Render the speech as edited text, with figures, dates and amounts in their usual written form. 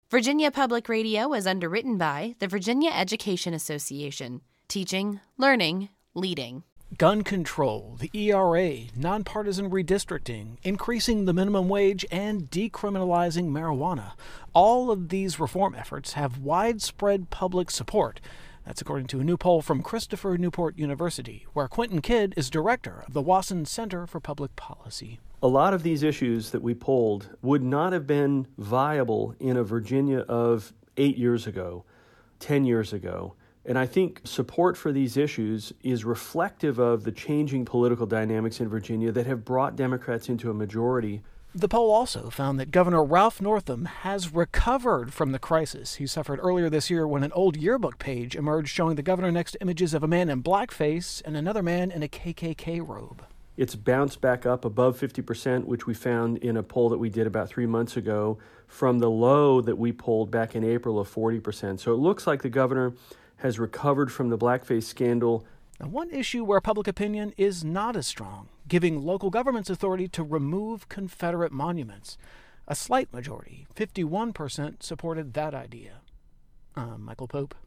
Virginia Public Radio is underwritten by the Virginia Education Association. Teaching, learning, leading. Gun control, the ERA, nonpartisan redistricting, increasing the minimum wage, and decriminalizing marijuana. All of these reform efforts have widespread public support. That's according to a new poll from Christopher Newport University, where Quentin Kidd is director of the Wasson Center for Public Policy. A lot of these issues that we polled would not have been viable in a Virginia of 8 years ago, 10 years ago. And I think support for these issues is reflective of the changing political dynamics in Virginia that have brought Democrats into a majority. The poll also found that Governor Ralph Northam has recovered from the crisis he suffered earlier this year when an old yearbook page emerged showing the governor next to images of a man in blackface and another man in a KKK robe. It's bounced back up above 50%, which we found in a poll that we did about 3 months ago, from the low that we polled back in April of 40%. So it looks like the governor has recovered from the blackface scandal. Now, one issue where public opinion is not as strong, giving local governments authority to remove Confederate monuments. A slight majority, 51%, supported that idea. I'm Michael Pope.